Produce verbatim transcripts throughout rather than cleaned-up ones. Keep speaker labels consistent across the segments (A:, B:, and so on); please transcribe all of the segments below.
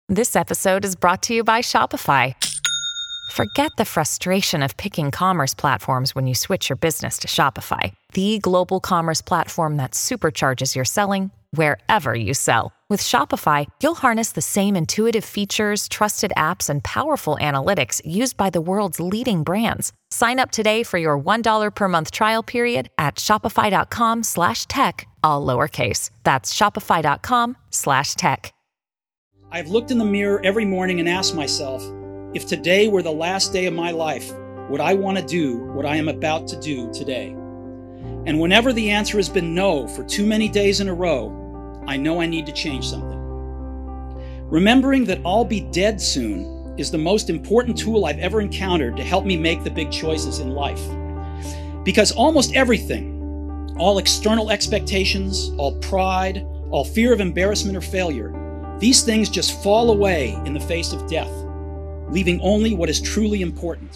A: This episode is brought to you by Shopify. Forget the frustration of picking commerce platforms when you switch your business to Shopify, the global commerce platform that supercharges your selling wherever you sell. With Shopify, you'll harness the same intuitive features, trusted apps, and powerful analytics used by the world's leading brands. Sign up today for your one dollar per month trial period at shopify.com slash tech, all lowercase. That's shopify.com slash tech.
B: I've looked in the mirror every morning and asked myself, if today were the last day of my life, would I want to do what I am about to do today? And whenever the answer has been no for too many days in a row, I know I need to change something. Remembering that I'll be dead soon is the most important tool I've ever encountered to help me make the big choices in life. Because almost everything, all external expectations, all pride, all fear of embarrassment or failure, these things just fall away in the face of death, leaving only what is truly important.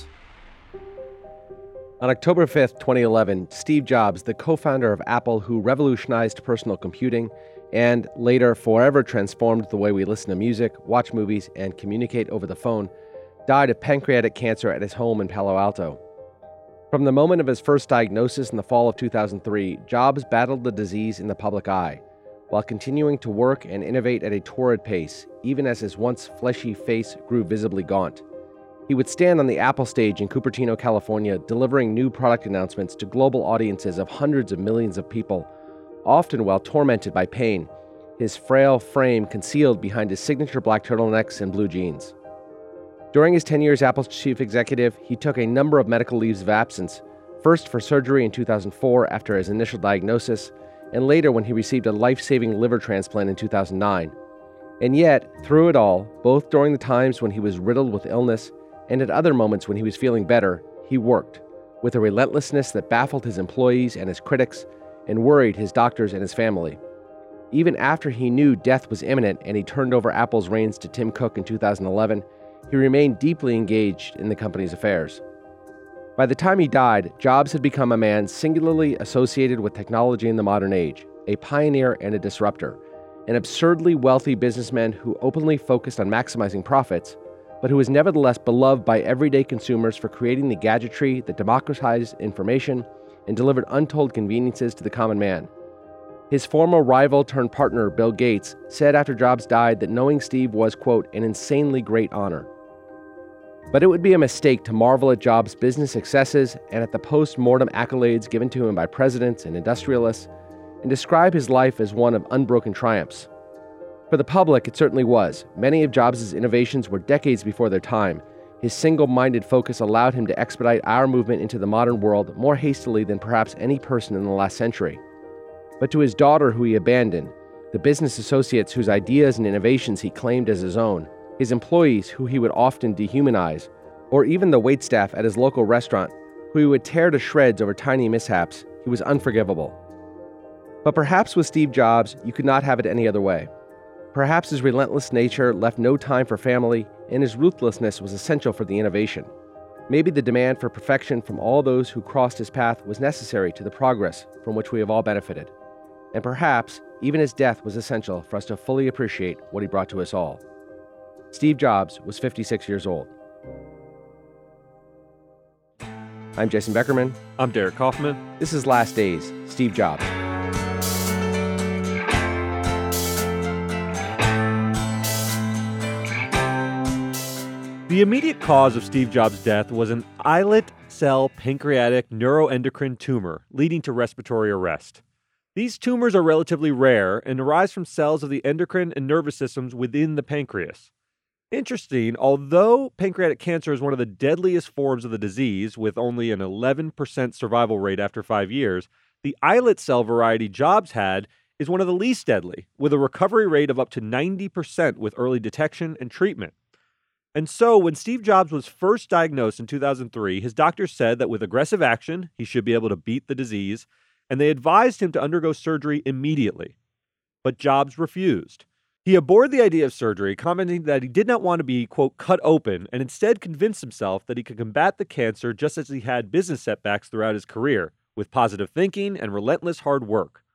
C: On October fifth, twenty eleven, Steve Jobs, the co-founder of Apple who revolutionized personal computing and later forever transformed the way we listen to music, watch movies, and communicate over the phone, died of pancreatic cancer at his home in Palo Alto. From the moment of his first diagnosis in the fall of two thousand three, Jobs battled the disease in the public eye, while continuing to work and innovate at a torrid pace, even as his once fleshy face grew visibly gaunt. He would stand on the Apple stage in Cupertino, California, delivering new product announcements to global audiences of hundreds of millions of people, often while tormented by pain, his frail frame concealed behind his signature black turtlenecks and blue jeans. During his ten years as Apple's chief executive, he took a number of medical leaves of absence, first for surgery in two thousand four after his initial diagnosis, and later when he received a life-saving liver transplant in two thousand nine. And yet, through it all, both during the times when he was riddled with illness and at other moments when he was feeling better, he worked, with a relentlessness that baffled his employees and his critics and worried his doctors and his family. Even after he knew death was imminent and he turned over Apple's reins to Tim Cook in two thousand eleven, he remained deeply engaged in the company's affairs. By the time he died, Jobs had become a man singularly associated with technology in the modern age, a pioneer and a disruptor, an absurdly wealthy businessman who openly focused on maximizing profits, but who was nevertheless beloved by everyday consumers for creating the gadgetry that democratized information and delivered untold conveniences to the common man. His former rival turned partner, Bill Gates, said after Jobs died that knowing Steve was, quote, an insanely great honor. But it would be a mistake to marvel at Jobs' business successes and at the post-mortem accolades given to him by presidents and industrialists, and describe his life as one of unbroken triumphs. For the public, it certainly was. Many of Jobs' innovations were decades before their time. His single-minded focus allowed him to expedite our movement into the modern world more hastily than perhaps any person in the last century. But to his daughter, who he abandoned, the business associates whose ideas and innovations he claimed as his own, his employees who he would often dehumanize, or even the waitstaff at his local restaurant, who he would tear to shreds over tiny mishaps, he was unforgivable. But perhaps with Steve Jobs, you could not have it any other way. Perhaps his relentless nature left no time for family, and his ruthlessness was essential for the innovation. Maybe the demand for perfection from all those who crossed his path was necessary to the progress from which we have all benefited. And perhaps even his death was essential for us to fully appreciate what he brought to us all. Steve Jobs was fifty-six years old. I'm Jason Beckerman.
D: I'm Derek Kaufman.
C: This is Last Days, Steve Jobs.
D: The immediate cause of Steve Jobs' death was an islet cell pancreatic neuroendocrine tumor leading to respiratory arrest. These tumors are relatively rare and arise from cells of the endocrine and nervous systems within the pancreas. Interesting, although pancreatic cancer is one of the deadliest forms of the disease, with only an eleven percent survival rate after five years, the islet cell variety Jobs had is one of the least deadly, with a recovery rate of up to ninety percent with early detection and treatment. And so, when Steve Jobs was first diagnosed in two thousand three, his doctors said that with aggressive action, he should be able to beat the disease, and they advised him to undergo surgery immediately. But Jobs refused. He abhorred the idea of surgery, commenting that he did not want to be, quote, cut open, and instead convinced himself that he could combat the cancer just as he had business setbacks throughout his career, with positive thinking and relentless hard work.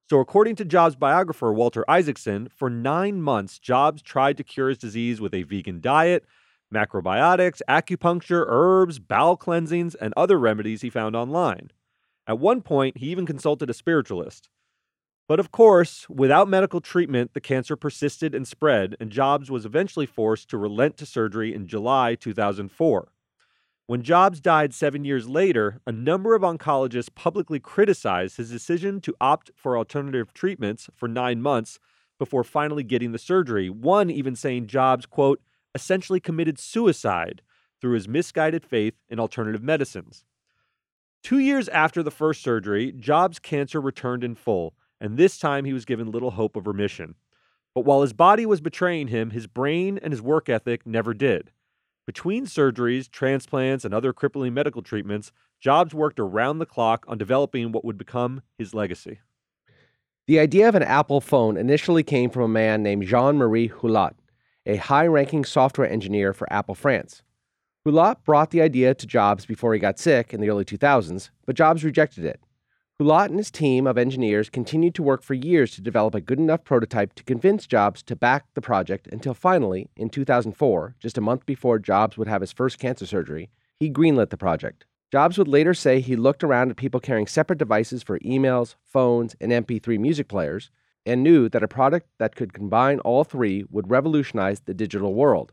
D: So according to Jobs' biographer, Walter Isaacson, for nine months, Jobs tried to cure his disease with a vegan diet, macrobiotics, acupuncture, herbs, bowel cleansings, and other remedies he found online. At one point, he even consulted a spiritualist. But of course, without medical treatment, the cancer persisted and spread, and Jobs was eventually forced to relent to surgery in July two thousand four. When Jobs died seven years later, a number of oncologists publicly criticized his decision to opt for alternative treatments for nine months before finally getting the surgery, one even saying Jobs, quote, essentially committed suicide through his misguided faith in alternative medicines. Two years after the first surgery, Jobs' cancer returned in full, and this time he was given little hope of remission. But while his body was betraying him, his brain and his work ethic never did. Between surgeries, transplants, and other crippling medical treatments, Jobs worked around the clock on developing what would become his legacy.
C: The idea of an Apple phone initially came from a man named Jean-Marie Hulot, a high-ranking software engineer for Apple France. Hulot brought the idea to Jobs before he got sick in the early two thousands, but Jobs rejected it. Hulot and his team of engineers continued to work for years to develop a good enough prototype to convince Jobs to back the project until finally, in two thousand four, just a month before Jobs would have his first cancer surgery, he greenlit the project. Jobs would later say he looked around at people carrying separate devices for emails, phones, and M P three music players, and knew that a product that could combine all three would revolutionize the digital world.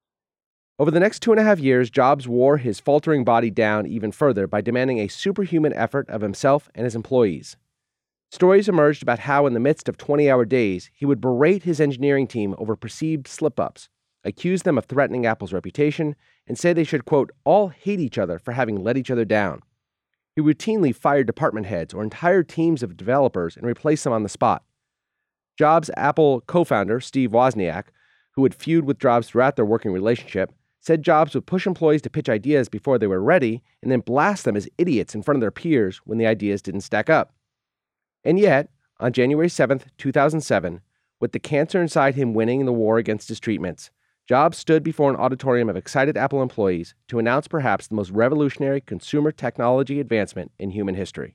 C: Over the next two and a half years, Jobs wore his faltering body down even further by demanding a superhuman effort of himself and his employees. Stories emerged about how, in the midst of twenty-hour days, he would berate his engineering team over perceived slip-ups, accuse them of threatening Apple's reputation, and say they should, quote, all hate each other for having let each other down. He routinely fired department heads or entire teams of developers and replaced them on the spot. Jobs' Apple co-founder, Steve Wozniak, who would feud with Jobs throughout their working relationship, said Jobs would push employees to pitch ideas before they were ready and then blast them as idiots in front of their peers when the ideas didn't stack up. And yet, on January seventh, two thousand seven, with the cancer inside him winning the war against his treatments, Jobs stood before an auditorium of excited Apple employees to announce perhaps the most revolutionary consumer technology advancement in human history.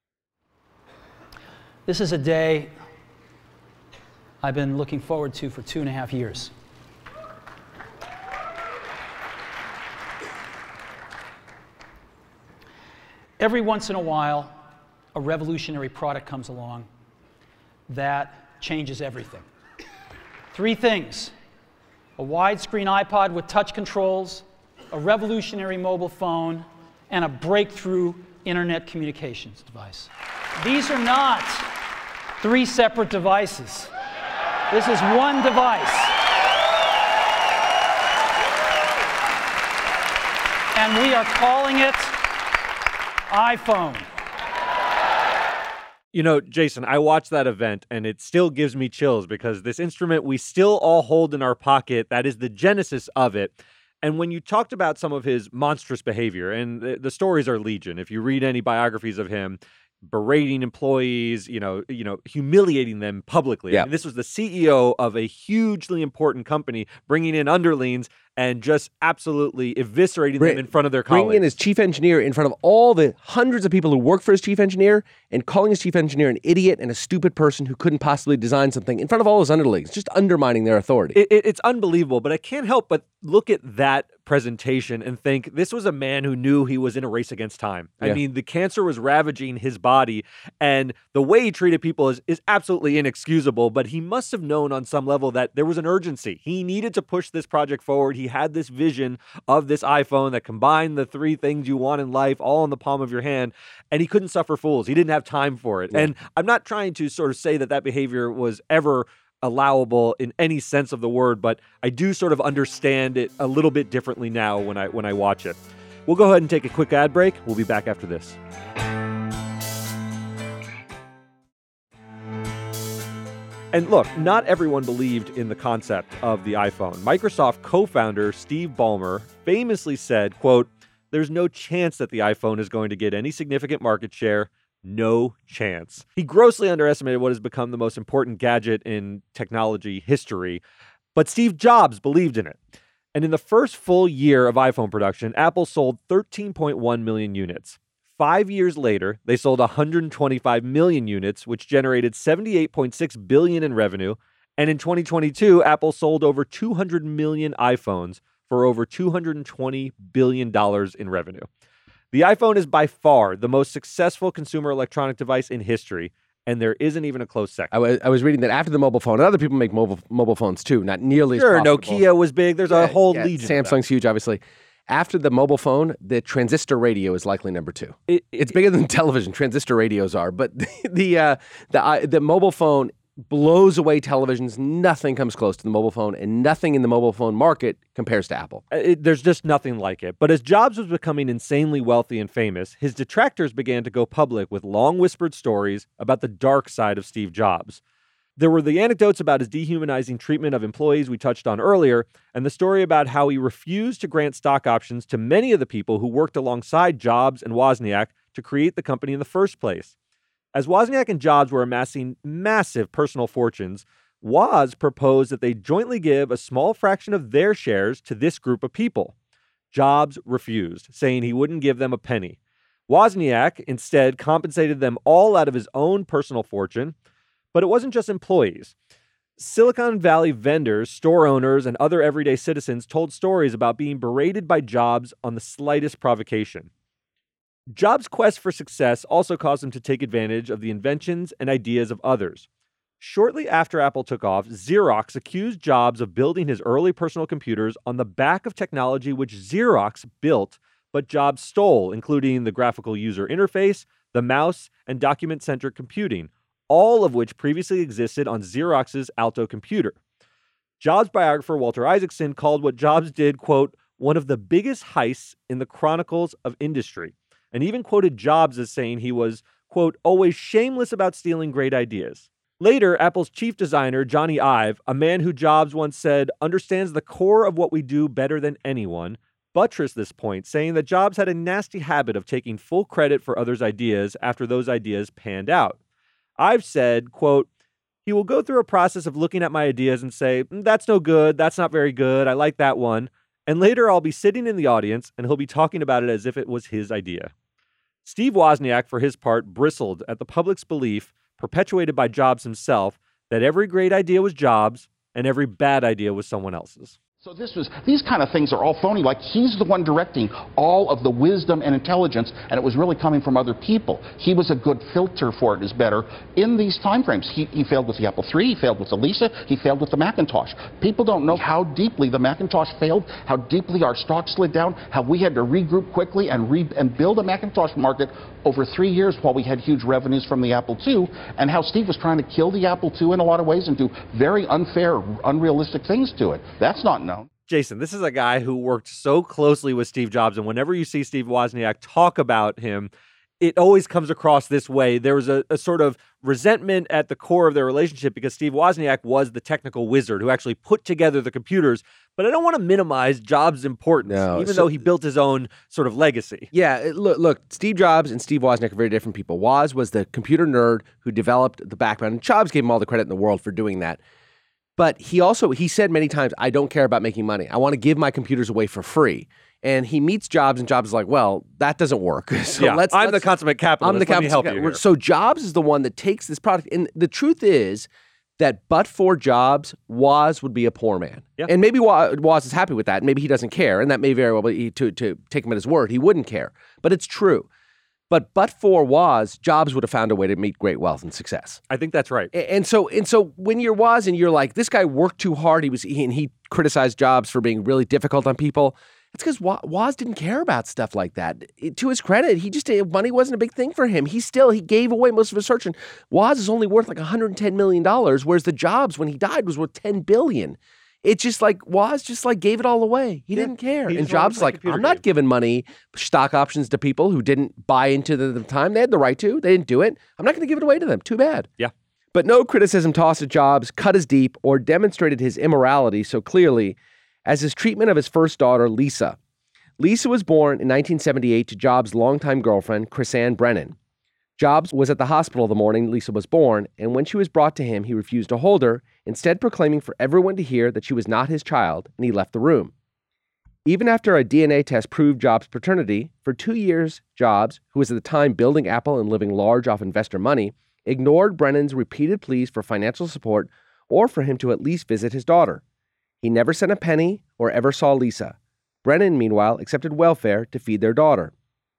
B: This is a day I've been looking forward to for two and a half years. Every once in a while, a revolutionary product comes along that changes everything. Three things: a widescreen iPod with touch controls, a revolutionary mobile phone, and a breakthrough internet communications device. These are not three separate devices. This is one device. And we are calling it iPhone.
D: You know, Jason, I watched that event and it still gives me chills because this instrument we still all hold in our pocket, that is the genesis of it. And when you talked about some of his monstrous behavior, and the, the stories are legion, if you read any biographies of him, berating employees, you know, you know, humiliating them publicly.
C: Yeah.
D: I mean, this was the C E O of a hugely important company, bringing in underlings and just absolutely eviscerating
C: Bring,
D: them in front of their colleagues.
C: Bringing in his chief engineer in front of all the hundreds of people who work for his chief engineer and calling his chief engineer an idiot and a stupid person who couldn't possibly design something in front of all his underlings, just undermining their authority.
D: It, it, it's unbelievable, but I can't help but look at that presentation and think this was a man who knew he was in a race against time.
C: Yeah.
D: I mean, the cancer was ravaging his body, and the way he treated people is, is absolutely inexcusable, but he must have known on some level that there was an urgency. He needed to push this project forward. He had this vision of this iPhone that combined the three things you want in life all in the palm of your hand, and he couldn't suffer fools. He didn't have time for it. Yeah. And I'm not trying to sort of say that that behavior was ever allowable in any sense of the word, but I do sort of understand it a little bit differently now when I when I watch it. We'll go ahead and take a quick ad break. We'll be back after this. And look, not everyone believed in the concept of the iPhone. Microsoft co-founder Steve Ballmer famously said, quote, "There's no chance that the iPhone is going to get any significant market share. No chance." He grossly underestimated what has become the most important gadget in technology history, but Steve Jobs believed in it. And in the first full year of iPhone production, Apple sold thirteen point one million units. Five years later, they sold one hundred twenty-five million units, which generated seventy-eight point six billion dollars in revenue. And in twenty twenty-two, Apple sold over two hundred million iPhones for over two hundred twenty billion dollars in revenue. The iPhone is by far the most successful consumer electronic device in history, and there isn't even a close second.
C: I was, I was reading that after the mobile phone, and other people make mobile mobile phones too, not nearly
D: sure,
C: as profitable.
D: Nokia was big. There's
C: Yeah,
D: a whole
C: yeah,
D: legion.
C: Samsung's huge, obviously. After the mobile phone, the transistor radio is likely number two.
D: It, it,
C: It's bigger than television. Transistor radios are, but the the uh, the, uh, the mobile phone blows away televisions. Nothing comes close to the mobile phone, and nothing in the mobile phone market compares to Apple.
D: It, there's just nothing like it. But as Jobs was becoming insanely wealthy and famous, his detractors began to go public with long whispered stories about the dark side of Steve Jobs. There were the anecdotes about his dehumanizing treatment of employees we touched on earlier, and the story about how he refused to grant stock options to many of the people who worked alongside Jobs and Wozniak to create the company in the first place. As Wozniak and Jobs were amassing massive personal fortunes, Woz proposed that they jointly give a small fraction of their shares to this group of people. Jobs refused, saying he wouldn't give them a penny. Wozniak instead compensated them all out of his own personal fortune. But it wasn't just employees. Silicon Valley vendors, store owners, and other everyday citizens told stories about being berated by Jobs on the slightest provocation. Jobs' quest for success also caused him to take advantage of the inventions and ideas of others. Shortly after Apple took off, Xerox accused Jobs of building his early personal computers on the back of technology which Xerox built, but Jobs stole, including the graphical user interface, the mouse, and document-centric computing, all of which previously existed on Xerox's Alto computer. Jobs biographer Walter Isaacson called what Jobs did, quote, one of the biggest heists in the chronicles of industry, and even quoted Jobs as saying he was, quote, always shameless about stealing great ideas. Later, Apple's chief designer, Johnny Ive, a man who Jobs once said understands the core of what we do better than anyone, buttressed this point, saying that Jobs had a nasty habit of taking full credit for others' ideas after those ideas panned out. I've said, quote, he will go through a process of looking at my ideas and say, that's no good, that's not very good, I like that one. And later I'll be sitting in the audience and he'll be talking about it as if it was his idea. Steve Wozniak, for his part, bristled at the public's belief, perpetuated by Jobs himself, that every great idea was Jobs and every bad idea was someone else's.
E: So this was, these kind of things are all phony, like he's the one directing all of the wisdom and intelligence, and it was really coming from other people. He was a good filter for it, is better, in these time frames. He, he failed with the Apple three, he failed with the Lisa, he failed with the Macintosh. People don't know how deeply the Macintosh failed, how deeply our stock slid down, how we had to regroup quickly and, re and build a Macintosh market over three years while we had huge revenues from the Apple two, and how Steve was trying to kill the Apple two in a lot of ways and do very unfair, unrealistic things to it. That's not known.
D: Jason, this is a guy who worked so closely with Steve Jobs, and whenever you see Steve Wozniak talk about him, it always comes across this way. There was a, a sort of resentment at the core of their relationship because Steve Wozniak was the technical wizard who actually put together the computers. But I don't want to minimize Jobs' importance,
C: No,
D: even
C: so-
D: though he built his own sort of legacy.
C: Yeah, it- look, look, Steve Jobs and Steve Wozniak are very different people. Woz was the computer nerd who developed the backbone, and Jobs gave him all the credit in the world for doing that. But he also, he said many times, I don't care about making money. I want to give my computers away for free. And he meets Jobs, and Jobs is like, well, that doesn't work. So
D: yeah,
C: let's,
D: I'm
C: let's,
D: the consummate capitalist.
C: I'm the
D: Let me help
C: capitalist.
D: you here.
C: So Jobs is the one that takes this product. And the truth is that but for Jobs, Woz would be a poor man.
D: Yeah.
C: And maybe Wo- Woz is happy with that. Maybe he doesn't care. And that may very well be, to, to take him at his word, he wouldn't care. But it's true. But but for Woz, Jobs would have found a way to meet great wealth and success.
D: I think that's right.
C: A- And so and so when you're Woz and you're like, this guy worked too hard, he was he, and he criticized Jobs for being really difficult on people. It's because Woz didn't care about stuff like that. It- to his credit, he just money wasn't a big thing for him. He still he gave away most of his fortune. Woz is only worth like one hundred ten million dollars, whereas the Jobs when he died was worth ten billion dollars. It's just like Woz just like gave it all away. He
D: Yeah,
C: didn't care.
D: he
C: And
D: just wanted
C: Jobs
D: to
C: is
D: play
C: like,
D: computer
C: I'm not
D: games.
C: giving money, stock options to people who didn't buy into the, the time. They had the right to. They didn't do it. I'm not going to give it away to them. Too bad.
D: Yeah.
C: But no criticism tossed at Jobs cut as deep or demonstrated his immorality so clearly as his treatment of his first daughter, Lisa. Lisa was born in nineteen seventy-eight to Jobs' longtime girlfriend, Chrisanne Brennan. Jobs was at the hospital the morning Lisa was born, and when she was brought to him, he refused to hold her, instead proclaiming for everyone to hear that she was not his child, and he left the room. Even after a D N A test proved Jobs' paternity, for two years, Jobs, who was at the time building Apple and living large off investor money, ignored Brennan's repeated pleas for financial support or for him to at least visit his daughter. He never sent a penny or ever saw Lisa. Brennan, meanwhile, accepted welfare to feed their daughter.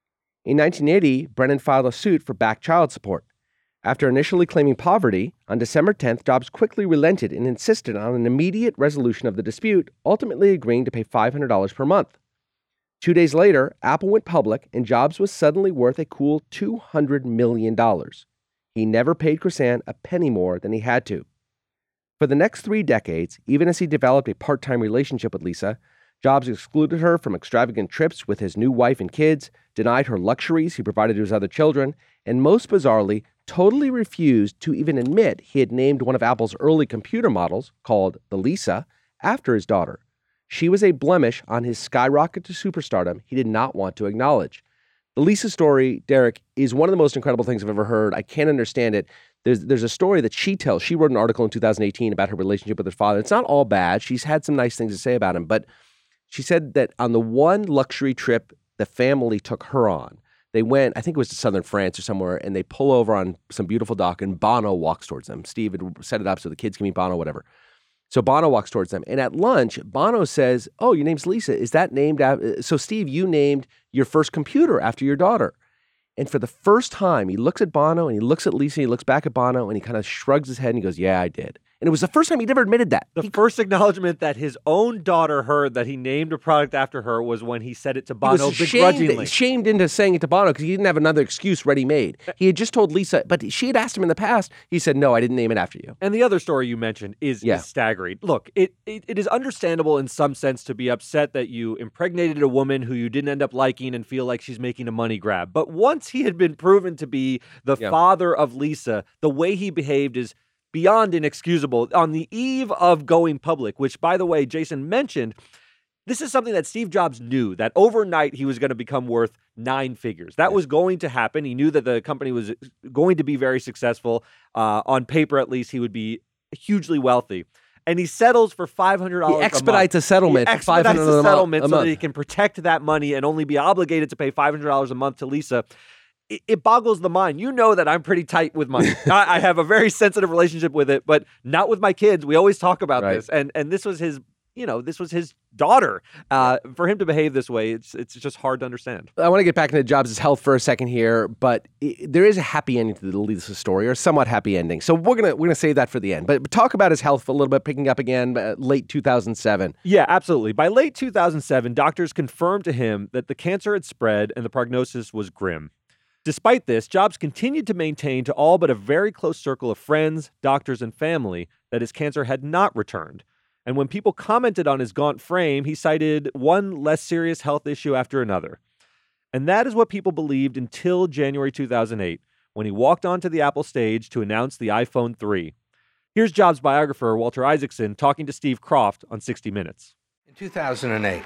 C: In nineteen eighty, Brennan filed a suit for back child support. After initially claiming poverty, on December tenth, Jobs quickly relented and insisted on an immediate resolution of the dispute, ultimately agreeing to pay five hundred dollars per month. Two days later, Apple went public, and Jobs was suddenly worth a cool two hundred million dollars. He never paid Chrisann a penny more than he had to. For the next three decades, even as he developed a part-time relationship with Lisa, Jobs excluded her from extravagant trips with his new wife and kids, denied her luxuries he provided to his other children, and most bizarrely, totally refused to even admit he had named one of Apple's early computer models, called the Lisa, after his daughter. She was a blemish on his skyrocket to superstardom he did not want to acknowledge. The Lisa story, Derek, is one of the most incredible things I've ever heard. I can't understand it. There's there's a story that she tells. She wrote an article in two thousand eighteen about her relationship with her father. It's not all bad. She's had some nice things to say about him, but she said that on the one luxury trip the family took her on, they went, I think it was to southern France or somewhere, and they pull over on some beautiful dock, and Bono walks towards them. Steve had set it up so the kids can meet Bono, whatever. So Bono walks towards them. And at lunch, Bono says, oh, your name's Lisa. Is that named after? So Steve, you named your first computer after your daughter. And for the first time, he looks at Bono and he looks at Lisa, he looks back at Bono and he kind of shrugs his head and he goes, yeah, I did. And it was the first time he'd ever admitted that.
D: The
C: he,
D: first acknowledgement that his own daughter heard that he named a product after her was when he said it to Bono
C: he was
D: begrudgingly.
C: Shamed, shamed into saying it to Bono because he didn't have another excuse ready-made. He had just told Lisa, but she had asked him in the past. He said, no, I didn't name it after you.
D: And the other story you mentioned is,
C: yeah.
D: is staggering. Look, it, it it is understandable in some sense to be upset that you impregnated a woman who you didn't end up liking and feel like she's making a money grab. But once he had been proven to be the yeah. father of Lisa, the way he behaved is beyond inexcusable. On the eve of going public, which, by the way, Jason mentioned, this is something that Steve Jobs knew, that overnight he was going to become worth nine figures. That yeah. was going to happen. He knew that the company was going to be very successful. Uh, on paper, at least, he would be hugely wealthy. And he settles for five hundred dollars
C: He expedites
D: a,
C: a settlement.
D: He expedites a settlement
C: a
D: so
C: month.
D: that he can protect that money and only be obligated to pay five hundred dollars a month to Lisa. It, it boggles the mind. You know that I'm pretty tight with money. I, I have a very sensitive relationship with it, but not with my kids. We always talk about
C: right.
D: this. And and this was his, you know, this was his daughter. Uh, for him to behave this way, it's it's just hard to understand.
C: I want to get back into Jobs' health for a second here, but it, there is a happy ending to the Lisa story, or a somewhat happy ending. So we're gonna we're gonna save that for the end. But, but talk about his health for a little bit, picking up again uh, late two thousand seven.
D: Yeah, absolutely. By late two thousand seven, doctors confirmed to him that the cancer had spread and the prognosis was grim. Despite this, Jobs continued to maintain to all but a very close circle of friends, doctors, and family that his cancer had not returned. And when people commented on his gaunt frame, he cited one less serious health issue after another. And that is what people believed until January two thousand eight, when he walked onto the Apple stage to announce the iPhone three. Here's Jobs' biographer, Walter Isaacson, talking to Steve Croft on sixty minutes.
F: In two thousand eight,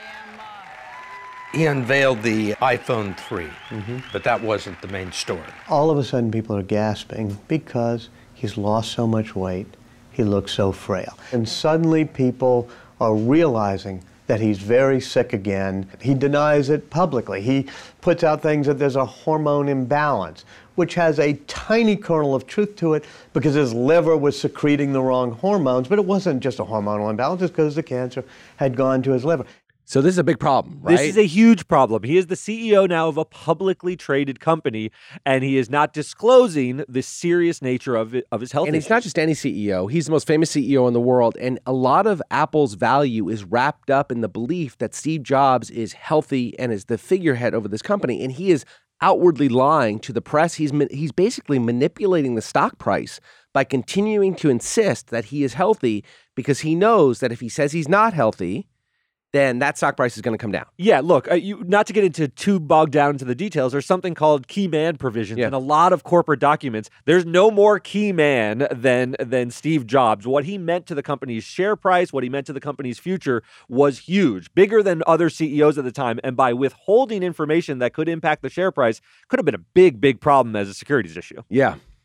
F: he unveiled the iPhone three, mm-hmm. but that wasn't the main story.
G: All of a sudden, people are gasping because he's lost so much weight, he looks so frail. And suddenly, people are realizing that he's very sick again. He denies it publicly. He puts out things that there's a hormone imbalance, which has a tiny kernel of truth to it because his liver was secreting the wrong hormones, but it wasn't just a hormonal imbalance, it's because the cancer had gone to his liver.
C: So this is a big problem, right?
D: This is a huge problem. He is the C E O now of a publicly traded company, and he is not disclosing the serious nature of it, of his health
C: And
D: issues.
C: he's not just any C E O. He's the most famous C E O in the world, and a lot of Apple's value is wrapped up in the belief that Steve Jobs is healthy and is the figurehead over this company, and he is outwardly lying to the press. He's he's basically manipulating the stock price by continuing to insist that he is healthy because he knows that if he says he's not healthy, then that stock price is going to come down.
D: Yeah, look, uh, you, not to get into too bogged down into the details, there's something called key man provisions
C: yeah.
D: in a lot of corporate documents. There's no more key man than than Steve Jobs. What he meant to the company's share price, what he meant to the company's future was huge, bigger than other C E Os at the time. And by withholding information that could impact the share price, could have been a big, big problem as a securities issue.
C: Yeah.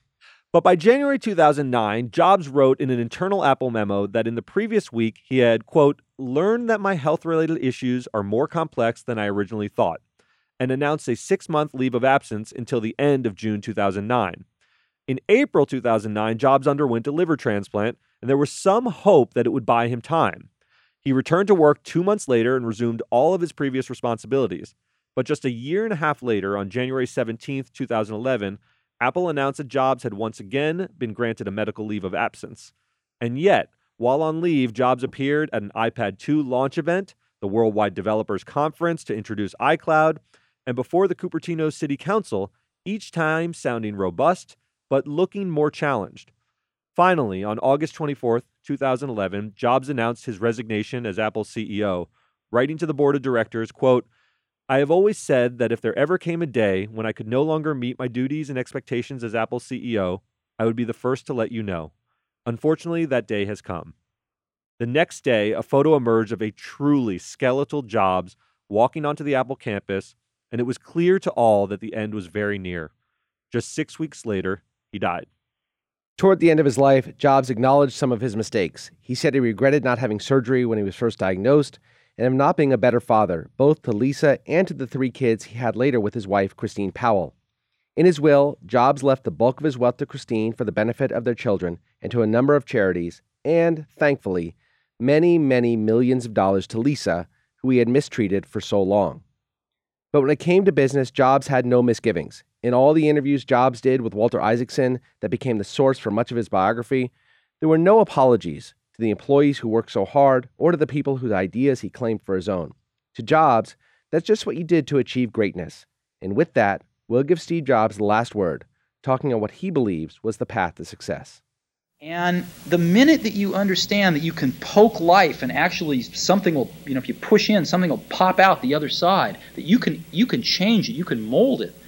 D: But by January two thousand nine, Jobs wrote in an internal Apple memo that in the previous week he had, quote, learned that my health-related issues are more complex than I originally thought, and announced a six-month leave of absence until the end of June two thousand nine. In April two thousand nine, Jobs underwent a liver transplant, and there was some hope that it would buy him time. He returned to work two months later and resumed all of his previous responsibilities. But just a year and a half later, on January seventeenth, two thousand eleven, Apple announced that Jobs had once again been granted a medical leave of absence. And yet, while on leave, Jobs appeared at an iPad two launch event, the Worldwide Developers Conference to introduce iCloud, and before the Cupertino City Council, each time sounding robust, but looking more challenged. Finally, on August twenty-fourth, two thousand eleven, Jobs announced his resignation as Apple's C E O, writing to the board of directors, quote, I have always said that if there ever came a day when I could no longer meet my duties and expectations as Apple's C E O, I would be the first to let you know. Unfortunately, that day has come. The next day, a photo emerged of a truly skeletal Jobs walking onto the Apple campus, and it was clear to all that the end was very near. Just six weeks later, he died.
C: Toward the end of his life, Jobs acknowledged some of his mistakes. He said he regretted not having surgery when he was first diagnosed, and of not being a better father, both to Lisa and to the three kids he had later with his wife, Christine Powell. In his will, Jobs left the bulk of his wealth to Christine for the benefit of their children and to a number of charities, and, thankfully, many, many millions of dollars to Lisa, who he had mistreated for so long. But when it came to business, Jobs had no misgivings. In all the interviews Jobs did with Walter Isaacson that became the source for much of his biography, there were no apologies to the employees who worked so hard or to the people whose ideas he claimed for his own. To Jobs, that's just what you did to achieve greatness. And with that, we'll give Steve Jobs the last word, talking on what he believes was the path to success.
B: And the minute that you understand that you can poke life and actually something will, you know, if you push in, something will pop out the other side, that you can you can change it, you can mold it,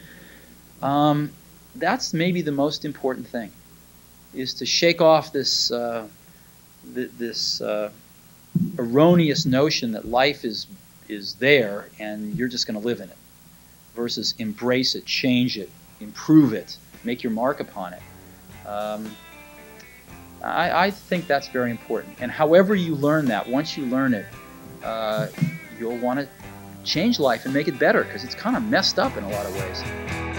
B: um, that's maybe the most important thing, is to shake off this uh, th- this uh, erroneous notion that life is is there and you're just going to live in it, versus embrace it, change it, improve it, make your mark upon it. Um, I, I think that's very important. And however you learn that, once you learn it, uh, you'll want to change life and make it better, because it's kind of messed up in a lot of ways.